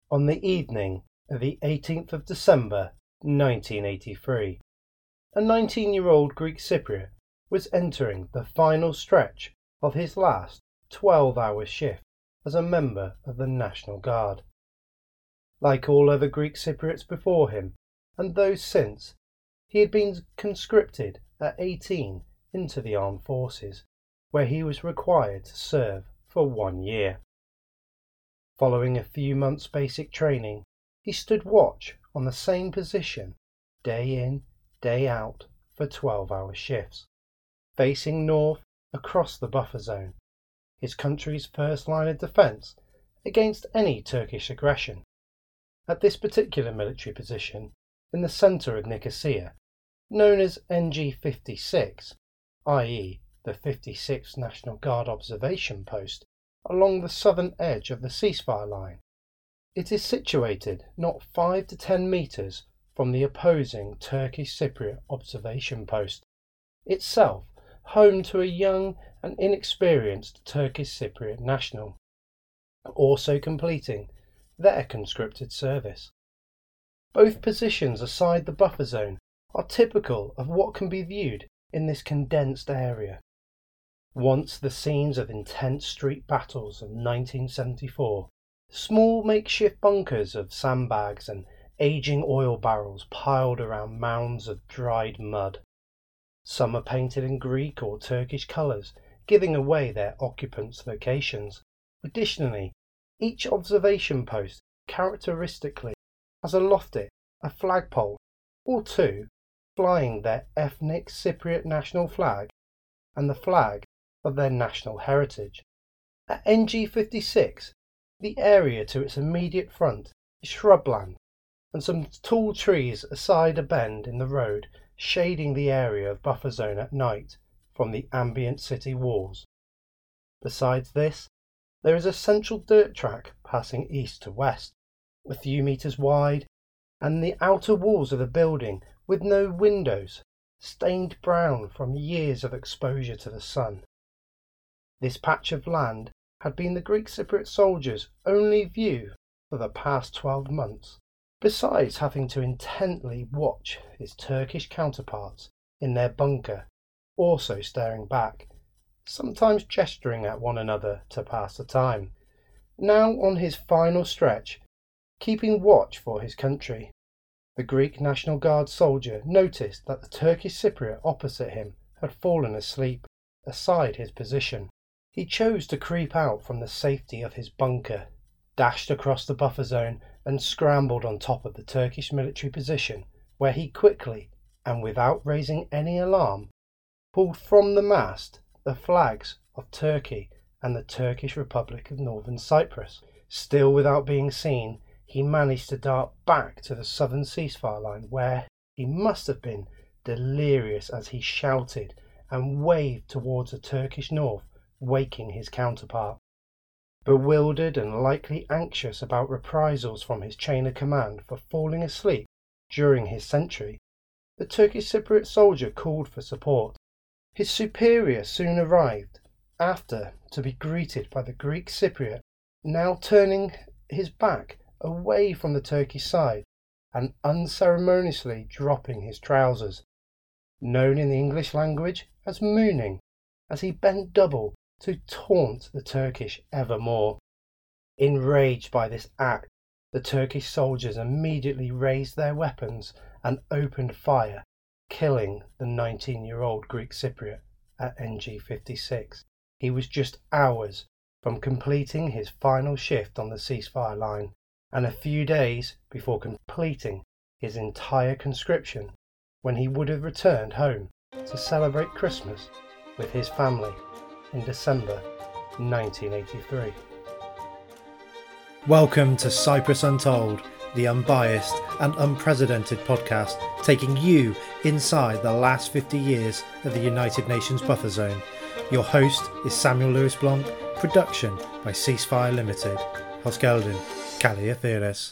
on the evening of the 18th of December 1983. A 19-year-old Greek Cypriot was entering the final stretch of his last 12-hour shift as a member of the National Guard. Like all other Greek Cypriots before him, and those since, he had been conscripted at 18 into the armed forces, where he was required to serve for 1 year. Following a few months' basic training, he stood watch on the same position, day in, day out, for 12-hour shifts, facing north across the buffer zone, his country's first line of defence against any Turkish aggression. At this particular military position, in the centre of Nicosia, known as NG56, i.e. the 56th National Guard observation post, along the southern edge of the ceasefire line. It is situated not 5 to 10 metres from the opposing Turkish Cypriot observation post, itself home to a young and inexperienced Turkish Cypriot national, also completing their conscripted service. Both positions aside the buffer zone are typical of what can be viewed in this condensed area. Once the scenes of intense street battles of 1974, small makeshift bunkers of sandbags and aging oil barrels piled around mounds of dried mud. Some are painted in Greek or Turkish colours, giving away their occupants' locations. Additionally, each observation post characteristically has aloft it a flagpole or two flying their ethnic Cypriot national flag and the flag of their national heritage. At NG56, the area to its immediate front is shrubland and some tall trees aside a bend in the road shading the area of buffer zone at night from the ambient city walls. Besides this, there is a central dirt track passing east to west, a few metres wide, and the outer walls of the building with no windows, stained brown from years of exposure to the sun. This patch of land had been the Greek Cypriot soldiers' only view for the past 12 months, besides having to intently watch his Turkish counterparts in their bunker, also staring back, sometimes gesturing at one another to pass the time, now on his final stretch, keeping watch for his country. The Greek National Guard soldier noticed that the Turkish Cypriot opposite him had fallen asleep, aside his position. He chose to creep out from the safety of his bunker, dashed across the buffer zone and scrambled on top of the Turkish military position, where he quickly, and without raising any alarm, pulled from the mast the flags of Turkey and the Turkish Republic of Northern Cyprus. Still without being seen, he managed to dart back to the southern ceasefire line, where he must have been delirious as he shouted and waved towards the Turkish north, waking his counterpart. Bewildered and likely anxious about reprisals from his chain of command for falling asleep during his sentry, the Turkish Cypriot soldier called for support. His superior soon arrived, after to be greeted by the Greek Cypriot, now turning his back away from the Turkish side and unceremoniously dropping his trousers, known in the English language as mooning, as he bent double to taunt the Turkish evermore. Enraged by this act, the Turkish soldiers immediately raised their weapons and opened fire, killing the 19-year-old Greek Cypriot at NG56. He was just hours from completing his final shift on the ceasefire line, and a few days before completing his entire conscription, when he would have returned home to celebrate Christmas with his family in December 1983. Welcome to Cyprus Untold, the unbiased and unprecedented podcast taking you inside the last 50 years of the United Nations buffer zone. Your host is Samuel Lewis Blanc, production by Ceasefire Limited. Hosgeldin, Kalia Theres.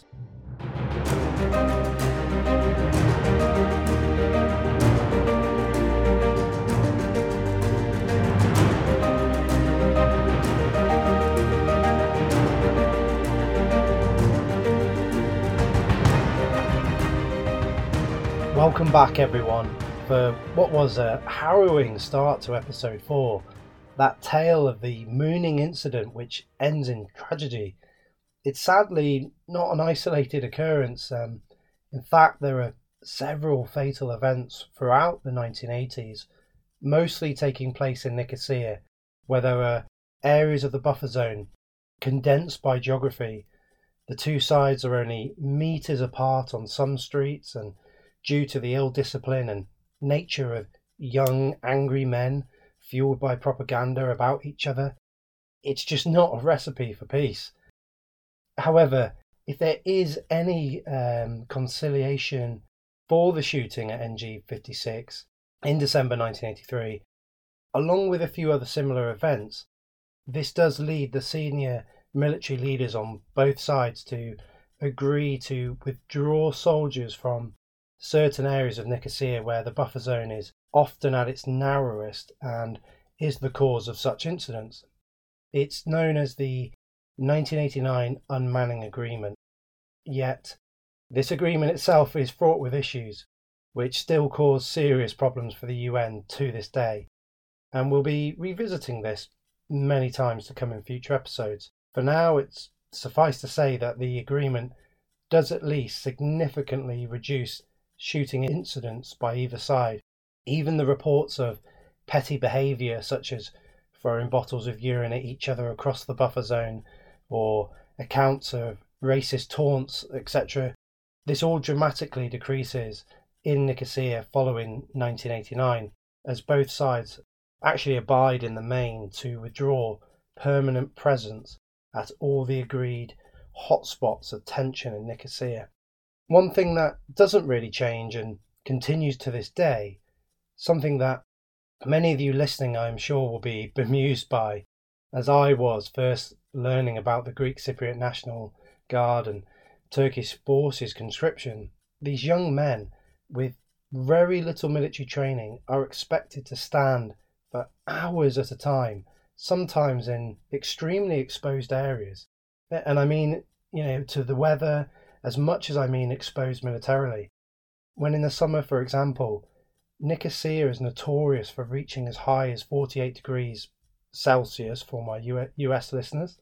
Welcome back, everyone, for what was a harrowing start to episode 4. That tale of the mooning incident which ends in tragedy. It's sadly not an isolated occurrence. In fact, there are several fatal events throughout the 1980s, mostly taking place in Nicosia, where there were areas of the buffer zone condensed by geography. The two sides are only meters apart on some streets, and due to the ill discipline and nature of young, angry men fueled by propaganda about each other, it's just not a recipe for peace. However, if there is any conciliation for the shooting at NG 56 in December 1983, along with a few other similar events, this does lead the senior military leaders on both sides to agree to withdraw soldiers from certain areas of Nicosia where the buffer zone is often at its narrowest and is the cause of such incidents. It's known as the 1989 Unmanning Agreement. Yet, this agreement itself is fraught with issues, which still cause serious problems for the UN to this day, and we'll be revisiting this many times to come in future episodes. For now, it's suffice to say that the agreement does at least significantly reduce shooting incidents by either side. Even the reports of petty behaviour, such as throwing bottles of urine at each other across the buffer zone, or accounts of racist taunts, etc., this all dramatically decreases in Nicosia following 1989, as both sides actually abide in the main to withdraw permanent presence at all the agreed hotspots of tension in Nicosia. One thing that doesn't really change and continues to this day, something that many of you listening I'm sure will be bemused by, as I was first learning about the Greek Cypriot National Guard and Turkish forces conscription. These young men with very little military training are expected to stand for hours at a time, sometimes in extremely exposed areas. And I mean, to the weather as much as I mean exposed militarily. When in the summer, for example, Nicosia is notorious for reaching as high as 48 degrees Celsius for my US listeners,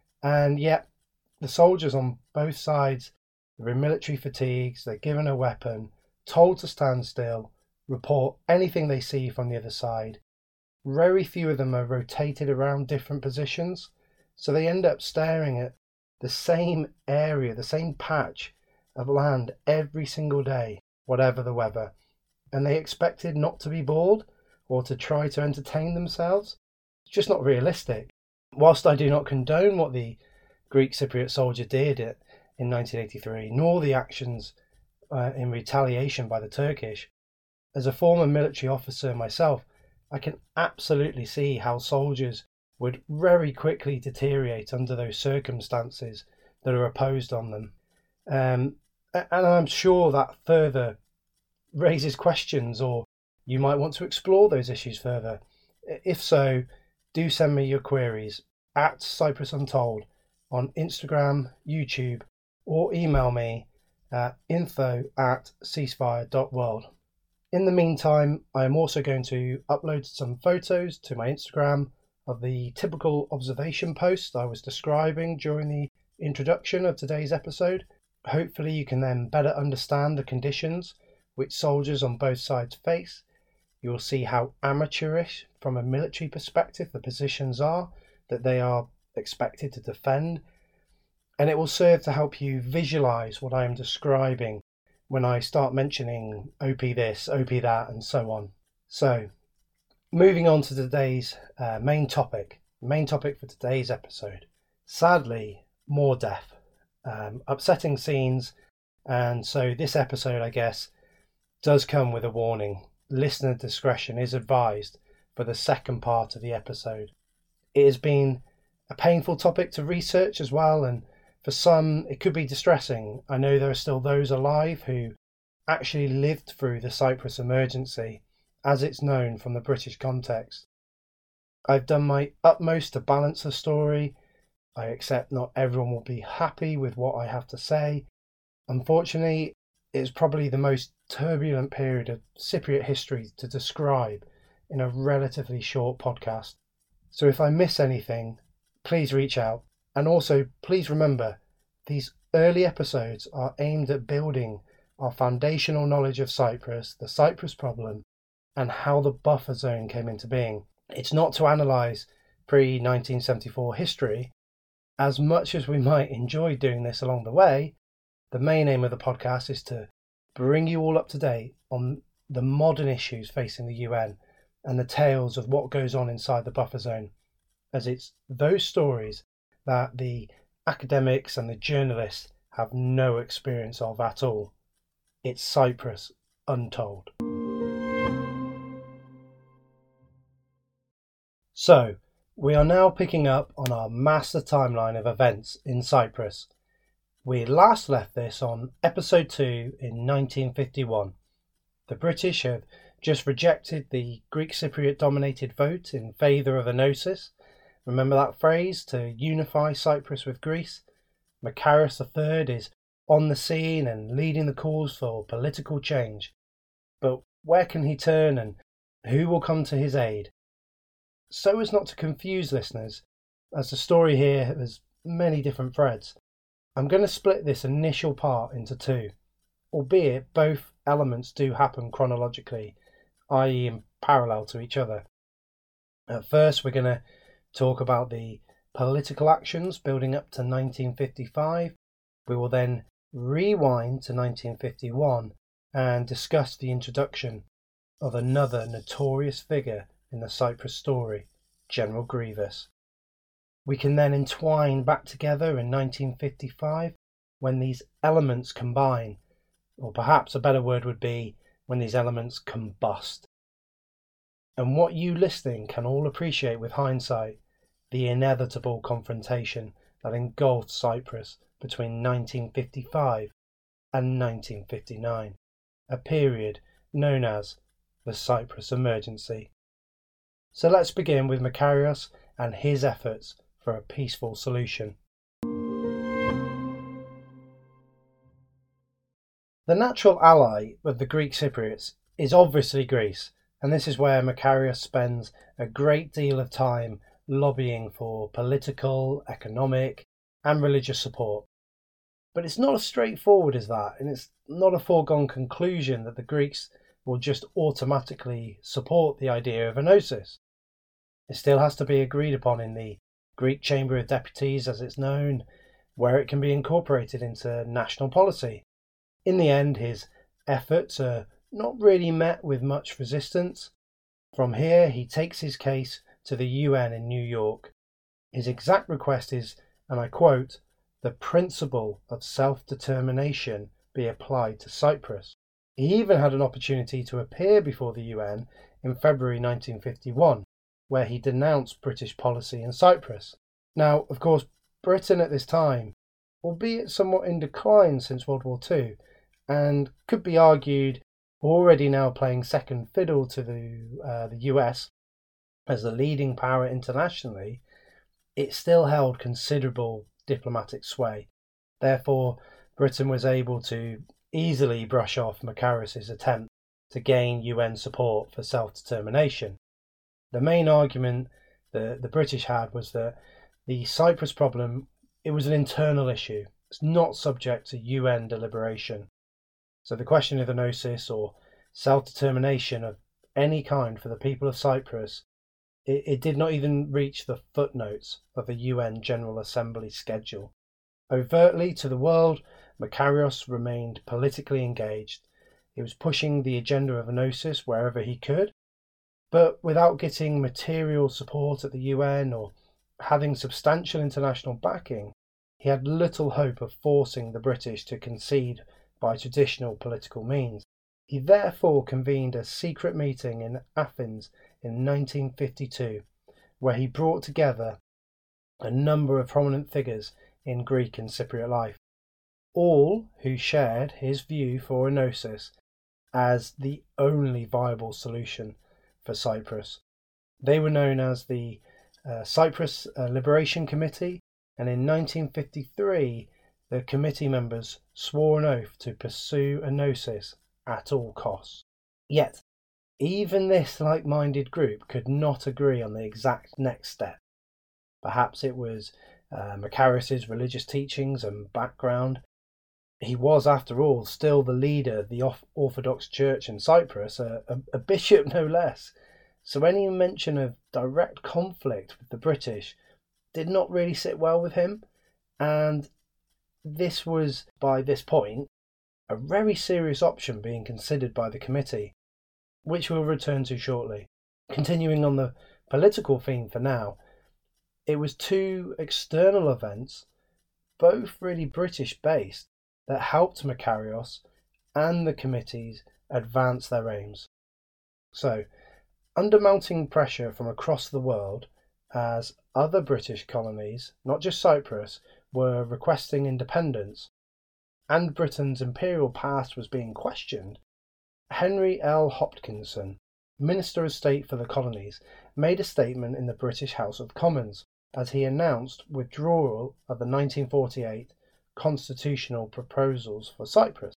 and yet the soldiers on both sides are in military fatigues, they're given a weapon, told to stand still, report anything they see from the other side. Very few of them are rotated around different positions, so they end up staring at the same area, the same patch of land every single day, whatever the weather, and they expected not to be bored or to try to entertain themselves. It's just not realistic. Whilst I do not condone what the Greek Cypriot soldier did in 1983, nor the actions in retaliation by the Turkish, as a former military officer myself, I can absolutely see how soldiers would very quickly deteriorate under those circumstances that are imposed on them. And I'm sure that further raises questions, or you might want to explore those issues further. If so, do send me your queries at Cyprus Untold on Instagram, YouTube, or email me at info@ceasefire.world. In the meantime, I am also going to upload some photos to my Instagram of the typical observation post I was describing during the introduction of today's episode. Hopefully you can then better understand the conditions which soldiers on both sides face. You will see how amateurish from a military perspective the positions are that they are expected to defend, and it will serve to help you visualize what I am describing when I start mentioning OP this, OP that, and so on. So, moving on to today's main topic for today's episode. Sadly, more death, upsetting scenes, and so this episode, I guess, does come with a warning. Listener discretion is advised for the second part of the episode. It has been a painful topic to research as well, and for some it could be distressing. I know there are still those alive who actually lived through the Cyprus emergency, as it's known from the British context. I've done my utmost to balance the story. I accept not everyone will be happy with what I have to say. Unfortunately, It's probably the most turbulent period of Cypriot history to describe in a relatively short podcast. So if I miss anything, please reach out. And also, please remember, these early episodes are aimed at building our foundational knowledge of Cyprus, the Cyprus problem, and how the buffer zone came into being. It's not to analyse pre-1974 history. As much as we might enjoy doing this along the way, the main aim of the podcast is to bring you all up to date on the modern issues facing the UN and the tales of what goes on inside the buffer zone, as it's those stories that the academics and the journalists have no experience of at all. It's Cyprus untold. So, we are now picking up on our master timeline of events in Cyprus. We last left this on episode 2 in 1951. The British have just rejected the Greek Cypriot dominated vote in favour of enosis. Remember that phrase, to unify Cyprus with Greece? Makarios III is on the scene and leading the cause for political change. But where can he turn and who will come to his aid? So as not to confuse listeners, as the story here has many different threads, I'm going to split this initial part into two, albeit both elements do happen chronologically, i.e. in parallel to each other. At first, we're going to talk about the political actions building up to 1955. We will then rewind to 1951 and discuss the introduction of another notorious figure in the Cyprus story, General Grievous. We can then entwine back together in 1955 when these elements combine, or perhaps a better word would be when these elements combust. And what you listening can all appreciate with hindsight, the inevitable confrontation that engulfed Cyprus between 1955 and 1959, a period known as the Cyprus Emergency. So let's begin with Makarios and his efforts for a peaceful solution. The natural ally of the Greek Cypriots is obviously Greece, and this is where Makarios spends a great deal of time lobbying for political, economic, and religious support. But it's not as straightforward as that, and it's not a foregone conclusion that the Greeks will just automatically support the idea of enosis. It still has to be agreed upon in the Greek Chamber of Deputies, as it's known, where it can be incorporated into national policy. In the end, his efforts are not really met with much resistance. From here, he takes his case to the UN in New York. His exact request is, and I quote, "the principle of self-determination be applied to Cyprus." He even had an opportunity to appear before the UN in February 1951, where he denounced British policy in Cyprus. Now, of course, Britain at this time, albeit somewhat in decline since World War II, and could be argued already now playing second fiddle to the US as the leading power internationally, it still held considerable diplomatic sway. Therefore, Britain was able to easily brush off Makarios' attempt to gain UN support for self-determination. The main argument that the British had was that the Cyprus problem, it was an internal issue. It's not subject to UN deliberation. So the question of enosis or self-determination of any kind for the people of Cyprus, it did not even reach the footnotes of the UN General Assembly schedule. Overtly to the world, Makarios remained politically engaged. He was pushing the agenda of enosis wherever he could, but without getting material support at the UN or having substantial international backing, he had little hope of forcing the British to concede by traditional political means. He therefore convened a secret meeting in Athens in 1952, where he brought together a number of prominent figures in Greek and Cypriot life, all who shared his view for enosis as the only viable solution for Cyprus. They were known as the Cyprus Liberation Committee, and in 1953 the committee members swore an oath to pursue Enosis at all costs. Yet, even this like-minded group could not agree on the exact next step. Perhaps it was Macarius's religious teachings and background. He was, after all, still the leader of the Orthodox Church in Cyprus, a bishop no less. So any mention of direct conflict with the British did not really sit well with him, and this was, by this point, a very serious option being considered by the committee, which we'll return to shortly. Continuing on the political theme for now, it was two external events, both really British-based, that helped Macarius and the committees advance their aims. So, under mounting pressure from across the world, as other British colonies, not just Cyprus, were requesting independence, and Britain's imperial past was being questioned, Henry L. Hopkinson, Minister of State for the Colonies, made a statement in the British House of Commons as he announced withdrawal of the 1948 constitutional proposals for Cyprus.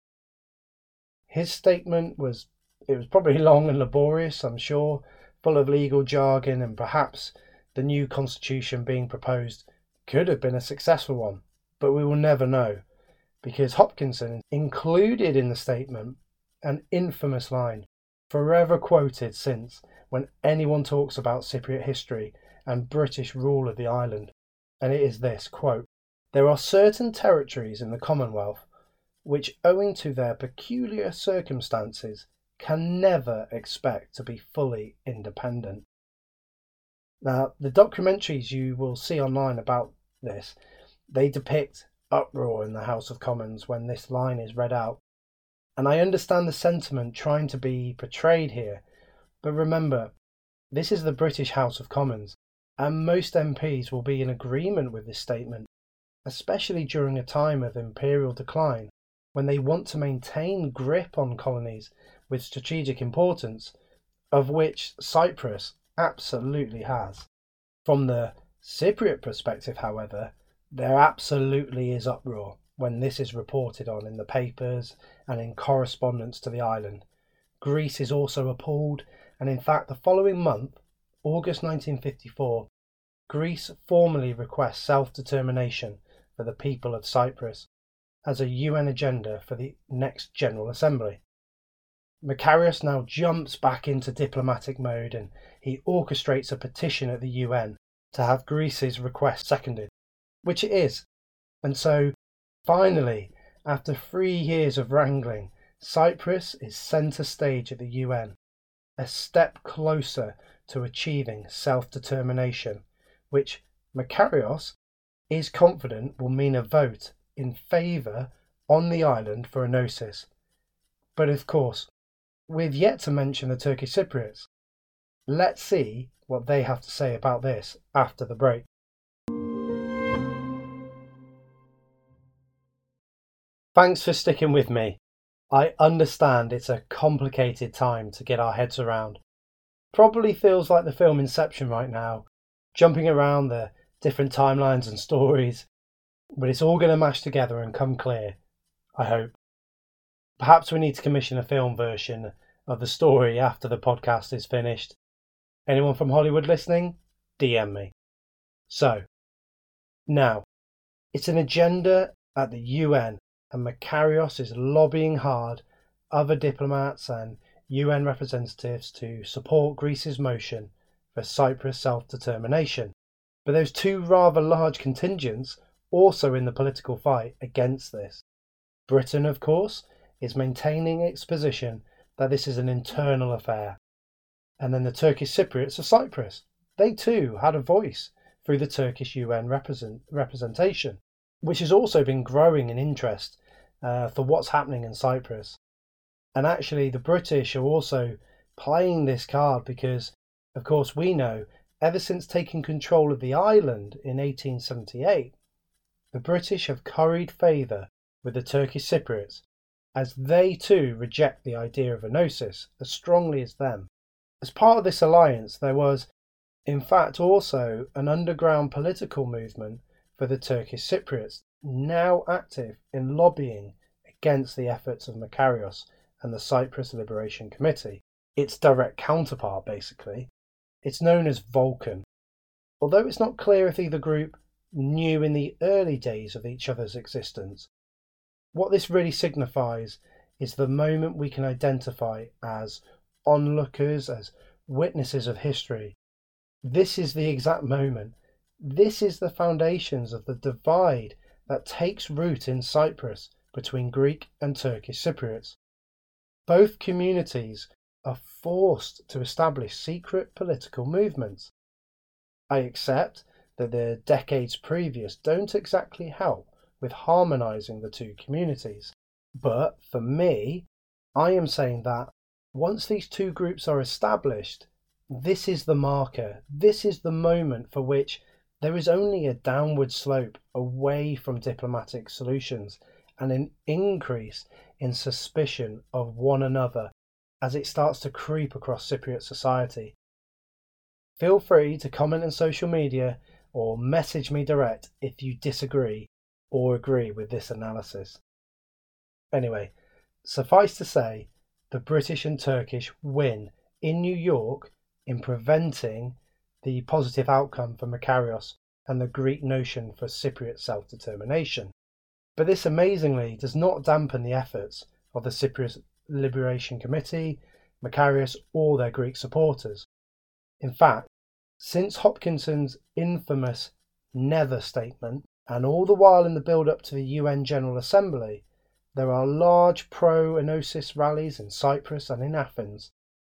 His statement was probably long and laborious, I'm sure, full of legal jargon, and perhaps the new constitution being proposed could have been a successful one, but we will never know, because Hopkinson included in the statement an infamous line, forever quoted since when anyone talks about Cypriot history and British rule of the island, and it is this, quote, "There are certain territories in the Commonwealth which, owing to their peculiar circumstances, can never expect to be fully independent." Now, the documentaries you will see online about this, they depict uproar in the House of Commons when this line is read out. And I understand the sentiment trying to be portrayed here, but remember, this is the British House of Commons, and most MPs will be in agreement with this statement, especially during a time of imperial decline, when they want to maintain grip on colonies with strategic importance, of which Cyprus absolutely has. From the Cypriot perspective, however, there absolutely is uproar when this is reported on in the papers and in correspondence to the island. Greece is also appalled, and in fact the following month, August 1954, Greece formally requests self-determination for the people of Cyprus as a UN agenda for the next General Assembly. Macarius now jumps back into diplomatic mode and he orchestrates a petition at the UN to have Greece's request seconded, which it is. And so, finally, after 3 years of wrangling, Cyprus is centre stage at the UN, a step closer to achieving self-determination, which Macarius is confident will mean a vote in favour on the island for Enosis. But of course, we've yet to mention the Turkish Cypriots. Let's see what they have to say about this after the break. Thanks for sticking with me. I understand it's a complicated time to get our heads around. Probably feels like the film Inception right now, jumping around the different timelines and stories, but it's all going to mash together and come clear, I hope. Perhaps we need to commission a film version of the story after the podcast is finished. Anyone from Hollywood listening? DM me. So, now, it's an agenda at the UN, and Macarius is lobbying hard other diplomats and UN representatives to support Greece's motion for Cyprus self-determination. But there's two rather large contingents also in the political fight against this. Britain, of course, is maintaining its position that this is an internal affair. And then the Turkish Cypriots of Cyprus. They too had a voice through the Turkish UN representation, which has also been growing in interest for what's happening in Cyprus. And actually the British are also playing this card because, of course, we know ever since taking control of the island in 1878, the British have curried favour with the Turkish Cypriots, as they too reject the idea of Enosis as strongly as them. As part of this alliance, there was, in fact, also an underground political movement for the Turkish Cypriots now active in lobbying against the efforts of Makarios and the Cyprus Liberation Committee, its direct counterpart basically. It's known as Vulcan. Although it's not clear if either group knew in the early days of each other's existence, what this really signifies is the moment we can identify as onlookers, as witnesses of history. This is the exact moment. This is the foundations of the divide that takes root in Cyprus between Greek and Turkish Cypriots. Both communities are forced to establish secret political movements. I accept that the decades previous don't exactly help with harmonising the two communities, but for me, I am saying that once these two groups are established, this is the marker, this is the moment for which there is only a downward slope away from diplomatic solutions and an increase in suspicion of one another as it starts to creep across Cypriot society. Feel free to comment on social media or message me direct if you disagree or agree with this analysis. Anyway, suffice to say, the British and Turkish win in New York in preventing the positive outcome for Makarios and the Greek notion for Cypriot self-determination. But this amazingly does not dampen the efforts of the Cypriot Liberation Committee, Makarios, or their Greek supporters. In fact, since Hopkinson's infamous Never statement, and all the while in the build-up to the UN General Assembly, there are large pro-Enosis rallies in Cyprus and in Athens.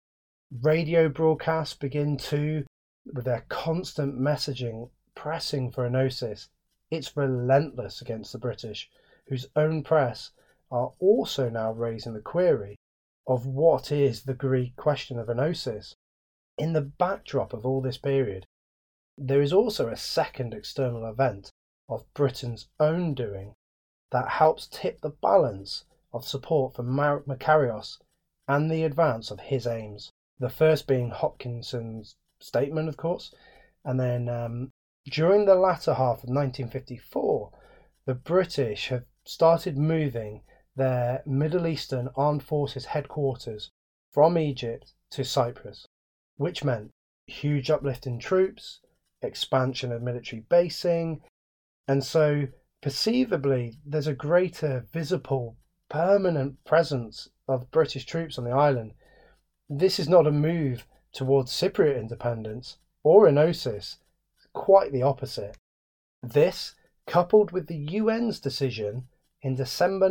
Radio broadcasts begin too, with their constant messaging pressing for Enosis. It's relentless against the British, whose own press are also now raising the query of what is the Greek question of Enosis. In the backdrop of all this period, there is also a second external event of Britain's own doing that helps tip the balance of support for Makarios and the advance of his aims. The first being Hopkinson's statement, of course, and then during the latter half of 1954, the British have started moving their Middle Eastern Armed Forces headquarters from Egypt to Cyprus, which meant huge uplift in troops, expansion of military basing, and so perceivably there's a greater visible permanent presence of British troops on the island. This is not a move towards Cypriot independence or Enosis, quite the opposite. This, coupled with the UN's decision in December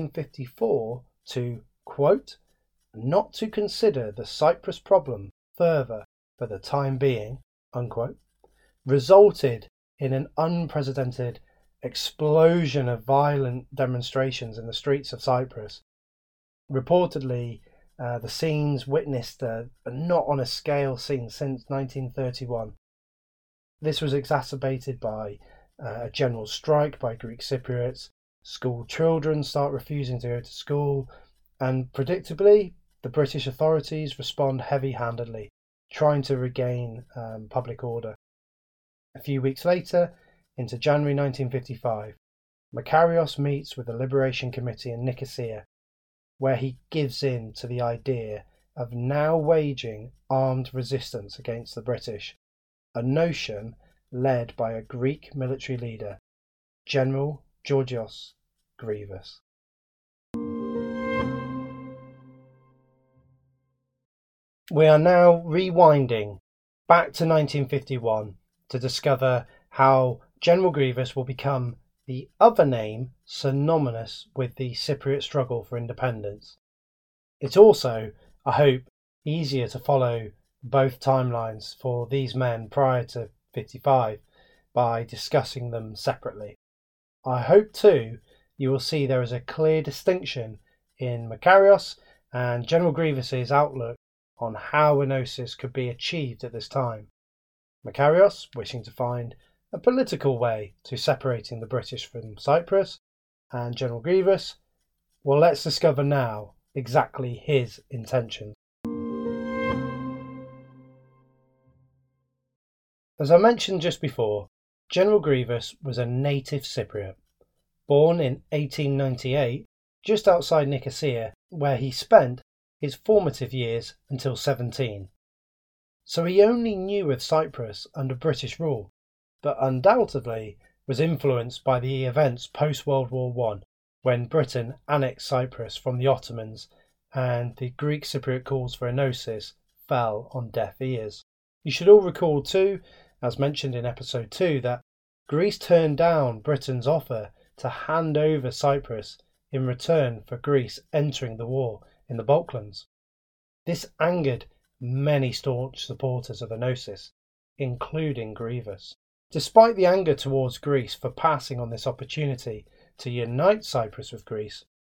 1954 to, quote, not to consider the Cyprus problem further for the time being, unquote, resulted in an unprecedented explosion of violent demonstrations in the streets of Cyprus. Reportedly, the scenes witnessed a not on a scale seen since 1931. This was exacerbated by a general strike by Greek Cypriots, school children start refusing to go to school, and predictably, the British authorities respond heavy-handedly, trying to regain public order. A few weeks later, into January 1955, Makarios meets with the Liberation Committee in Nicosia, where he gives in to the idea of now waging armed resistance against the British, a notion led by a Greek military leader, General Georgios Grivas. We are now rewinding back to 1951 to discover how General Grivas will become the other name synonymous with the Cypriot struggle for independence. It's also, I hope, easier to follow both timelines for these men prior to 55 by discussing them separately. I hope too you will see there is a clear distinction in Makarios and General Grivas's outlook on how Enosis could be achieved at this time. Makarios wishing to find a political way to separating the British from Cyprus, and General Grivas, well, let's discover now exactly his intentions. As I mentioned just before, General Grivas was a native Cypriot, Born in 1898, just outside Nicosia, where he spent his formative years until 17. So he only knew of Cyprus under British rule, but undoubtedly was influenced by the events post-World War I, when Britain annexed Cyprus from the Ottomans and the Greek Cypriot calls for enosis fell on deaf ears. You should all recall too, as mentioned in episode 2, that Greece turned down Britain's offer to hand over Cyprus in return for Greece entering the war in the Balkans. This angered many staunch supporters of enosis, including Grievis. Despite the anger towards Greece for passing on this opportunity to unite Cyprus with Greece,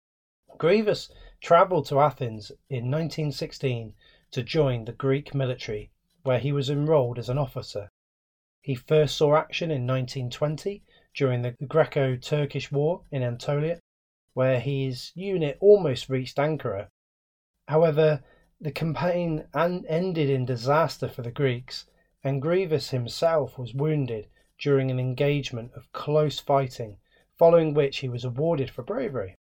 Grievis travelled to Athens in 1916 to join the Greek military, where he was enrolled as an officer. He first saw action in 1920 during the Greco-Turkish War in Anatolia, where his unit almost reached Ankara. However, the campaign ended in disaster for the Greeks, and Grievis himself was wounded during an engagement of close fighting, following which he was awarded for bravery.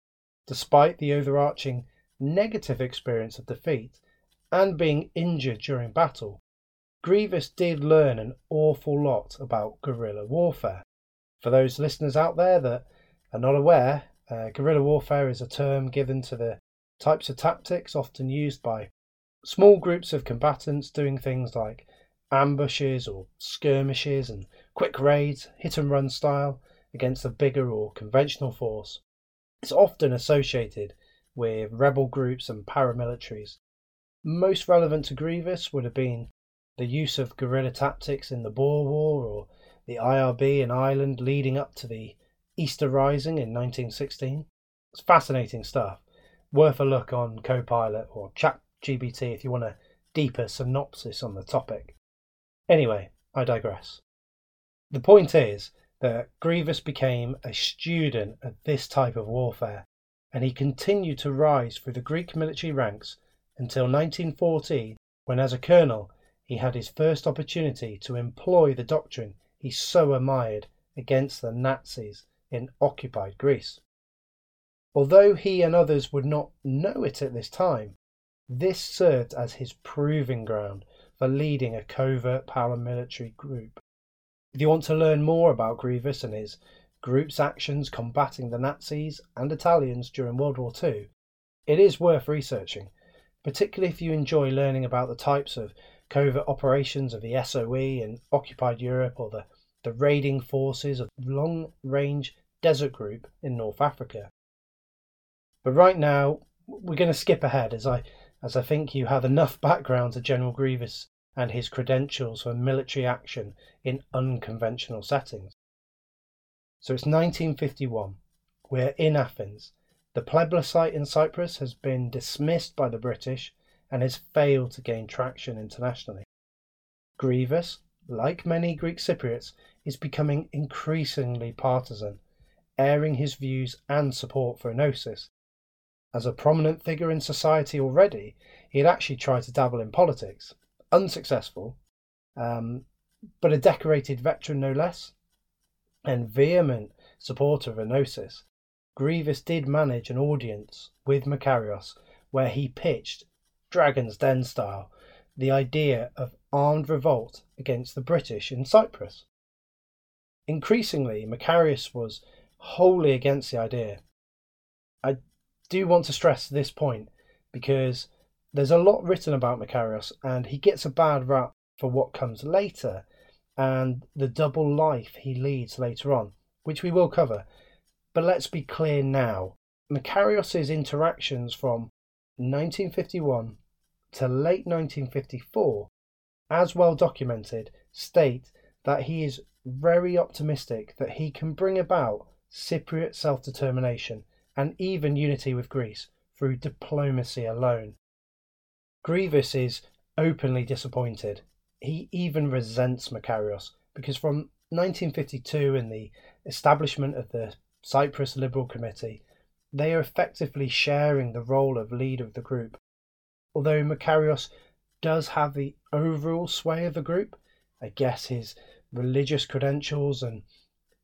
Despite the overarching negative experience of defeat and being injured during battle, Grievis did learn an awful lot about guerrilla warfare. For those listeners out there that are not aware, guerrilla warfare is a term given to the types of tactics often used by small groups of combatants doing things like ambushes or skirmishes and quick raids, hit and run style, against a bigger or conventional force. It's often associated with rebel groups and paramilitaries. Most relevant to Grievis would have been the use of guerrilla tactics in the Boer War or the IRB in Ireland leading up to the Easter Rising in 1916. It's fascinating stuff. Worth a look on Copilot or ChatGPT if you want a deeper synopsis on the topic. Anyway, I digress. The point is that Grievis became a student of this type of warfare, and he continued to rise through the Greek military ranks until 1914, when as a colonel he had his first opportunity to employ the doctrine he so admired against the Nazis in occupied Greece. Although he and others would not know it at this time, this served as his proving ground for leading a covert paramilitary group. If you want to learn more about Grievis and his group's actions combating the Nazis and Italians during World War II, it is worth researching, particularly if you enjoy learning about the types of covert operations of the SOE in occupied Europe or the raiding forces of the long-range desert group in North Africa. But right now, we're going to skip ahead as I think you have enough background to General Grievis and his credentials for military action in unconventional settings. So it's 1951. We're in Athens. The plebiscite in Cyprus has been dismissed by the British and has failed to gain traction internationally. Grievis, like many Greek Cypriots, is becoming increasingly partisan, airing his views and support for enosis. As a prominent figure in society already, he had actually tried to dabble in politics. Unsuccessful, but a decorated veteran no less, and vehement supporter of enosis, Grievis did manage an audience with Makarios where he pitched, Dragon's Den style, the idea of armed revolt against the British in Cyprus. Increasingly, Makarios was wholly against the idea. I do want to stress this point because there's a lot written about Makarios and he gets a bad rap for what comes later and the double life he leads later on, which we will cover. But let's be clear now. Makarios' interactions from 1951 to late 1954, as well documented, state that he is very optimistic that he can bring about Cypriot self-determination and even unity with Greece through diplomacy alone. Grievis is openly disappointed. He even resents Makarios because from 1952 and the establishment of the Cyprus Liberal Committee, they are effectively sharing the role of leader of the group. Although Makarios does have the overall sway of the group, I guess his religious credentials and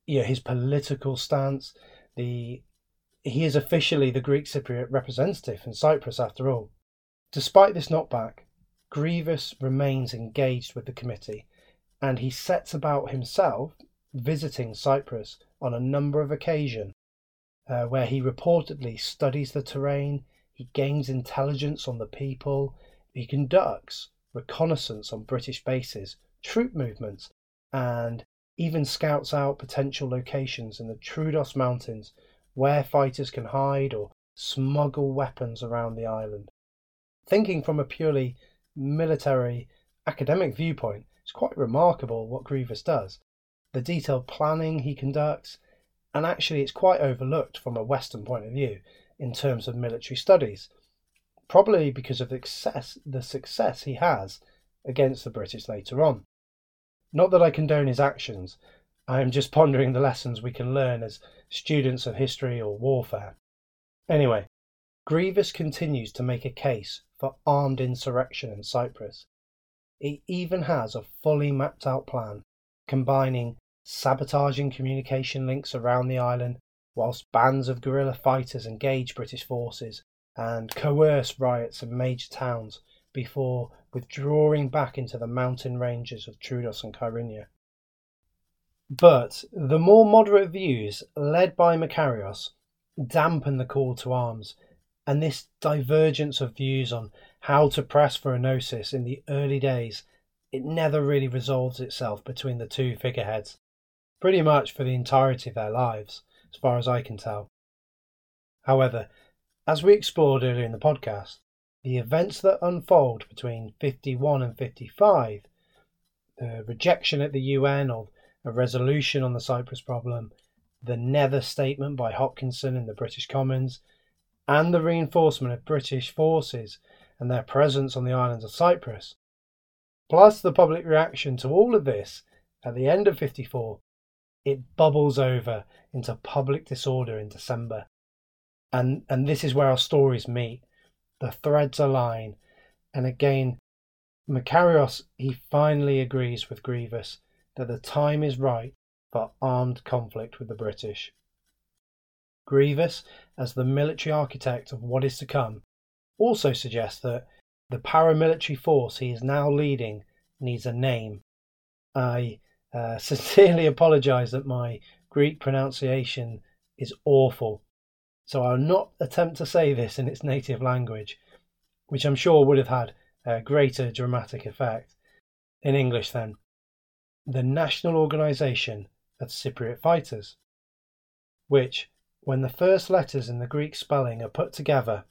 his political stance. He is officially the Greek Cypriot representative in Cyprus after all. Despite this knockback, Grievous remains engaged with the committee, and he sets about himself visiting Cyprus on a number of occasions, where he reportedly studies the terrain, he gains intelligence on the people, he conducts reconnaissance on British bases, troop movements, and even scouts out potential locations in the Troodos Mountains where fighters can hide or smuggle weapons around the island. Thinking from a purely military academic viewpoint, it's quite remarkable what Grievous does. The detailed planning he conducts, and actually it's quite overlooked from a Western point of view in terms of military studies, probably because of the success he has against the British later on. Not that I condone his actions, I am just pondering the lessons we can learn as students of history or warfare. Anyway, Grievous continues to make a case for armed insurrection in Cyprus. He even has a fully mapped out plan, combining sabotaging communication links around the island, whilst bands of guerrilla fighters engage British forces and coerce riots in major towns before withdrawing back into the mountain ranges of Troodos and Kyrenia. But the more moderate views led by Makarios dampen the call to arms, and this divergence of views on how to press for Enosis in the early days, it never really resolves itself between the two figureheads, pretty much for the entirety of their lives, as far as I can tell. However, as we explored earlier in the podcast, the events that unfold between 51 and 55, the rejection at the UN of a resolution on the Cyprus problem, the never statement by Hopkinson in the British Commons, and the reinforcement of British forces and their presence on the islands of Cyprus, plus the public reaction to all of this at the end of 54, it bubbles over into public disorder in December. And this is where our stories meet. The threads align, and again, Makarios, he finally agrees with Grievous that the time is right for armed conflict with the British. Grievous, as the military architect of what is to come, also suggests that the paramilitary force he is now leading needs a name. I sincerely apologise that my Greek pronunciation is awful, so I'll not attempt to say this in its native language, which I'm sure would have had a greater dramatic effect. In English then, the National Organisation of Cypriot Fighters, which, when the first letters in the Greek spelling are put together,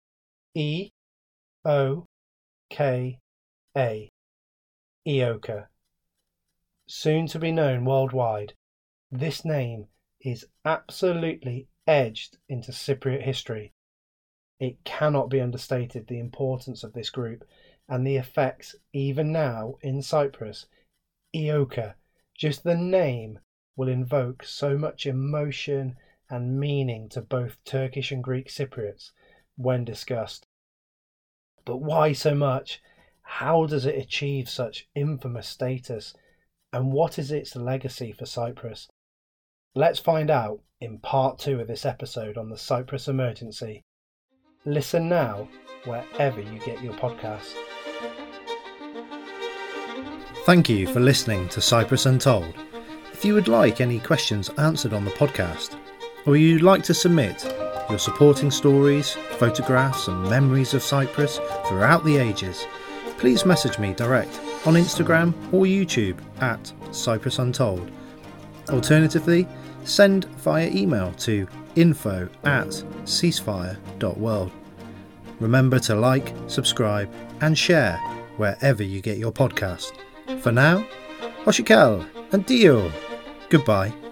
E-O-K-A, EOKA, soon to be known worldwide, this name is absolutely edged into Cypriot history. It cannot be understated the importance of this group and the effects even now in Cyprus. EOKA, just the name, will invoke so much emotion and meaning to both Turkish and Greek Cypriots when discussed. But why so much? How does it achieve such infamous status? And what is its legacy for Cyprus? Let's find out in part 2 of this episode on the Cyprus emergency. Listen now wherever you get your podcasts. Thank you for listening to Cyprus Untold. If you would like any questions answered on the podcast, or you'd like to submit your supporting stories, photographs and memories of Cyprus throughout the ages, please message me direct on Instagram or YouTube at Cyprus Untold. Alternatively, send via email to info@ceasefire.world. Remember to like, subscribe and share wherever you get your podcast. For now, Hoshikal and Dio. Goodbye.